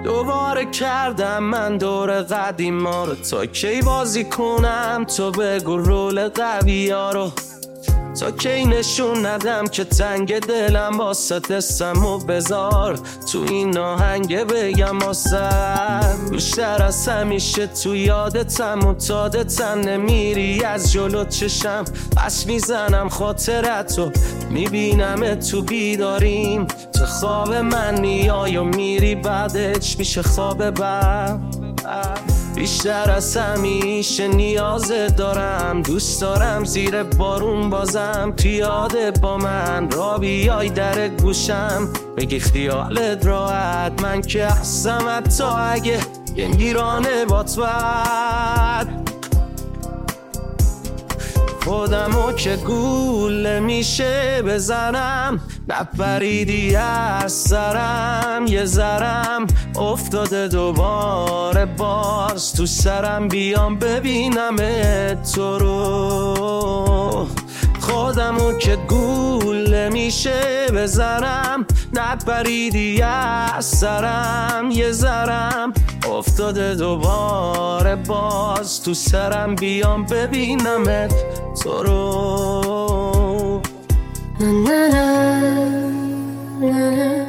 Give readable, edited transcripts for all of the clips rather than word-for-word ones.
دوباره کردم من دور قدیما رو. تا کی بازی کنم تو بگو رول قوی ها رو، تا کی نشون ندم که تنگ دلم واسه دستم و بذار تو این آهنگ بگم واسه. بیشتر از همیشه تو یادتم و تادتم، نمیری از جلو چشم پس میزنم خاطرتو، میبینم تو بیداریم تو خواب من میای و میری بعدش میشه خواب بر. بیشتر از همیشه نیازت دارم، دوست دارم زیر بارون بازم پیاده با من را بیای در گوشم بگی خیالت راحت، من که هستم حتی اگه یه میرانه بات بد. خودمو که گوله میشه بزنم، نپریدی از سرم یه ذرم افتاده دوباره باز تو سرم، بیام ببینم تو رو. خودمو که گوله میشه بزنم، نپریدی از سرم یه ذرم افتاده دوباره باز تو سرم، بیام ببینم تو رو. Na na na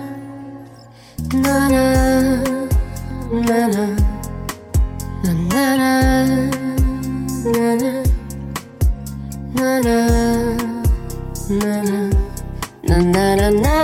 na na na na na na na na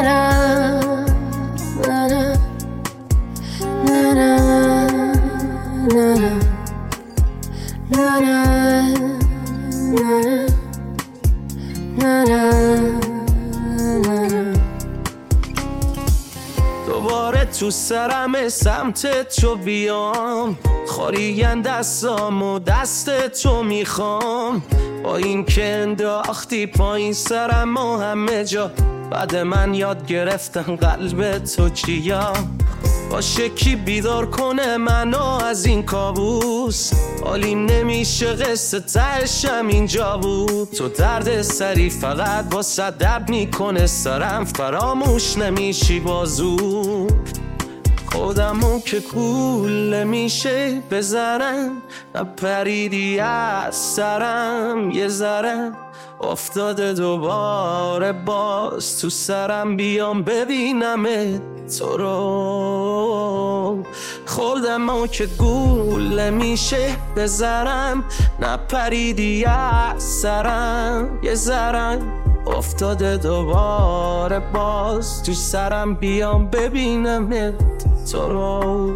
دوباره تو سرم سمت تو بیام، خوریم دستام و دست تو میخوام، با این که انداختی پایین سرم و همه جا بعد من یاد گرفتم قلب تو چیم. باشه کی بیدار کنه منو از این کابوس، حالیم نمیشه قصه تهشم اینجا بود. تو درد سری فقط با صدب میکنه سرم، فراموش نمیشی بازو. خودمو که کوله میشه بزنم، نپریدی از سرم یه ذرم افتاده دوباره باز تو سرم، بیام ببینم تو رو. خودمو که گوله میشه بزنم، نپریدی از سرم یه ذرم افتاده دوباره باز تو سرم، بیام ببینم تو رو.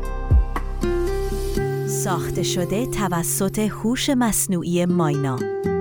ساخته شده توسط هوش مصنوعی ماینا.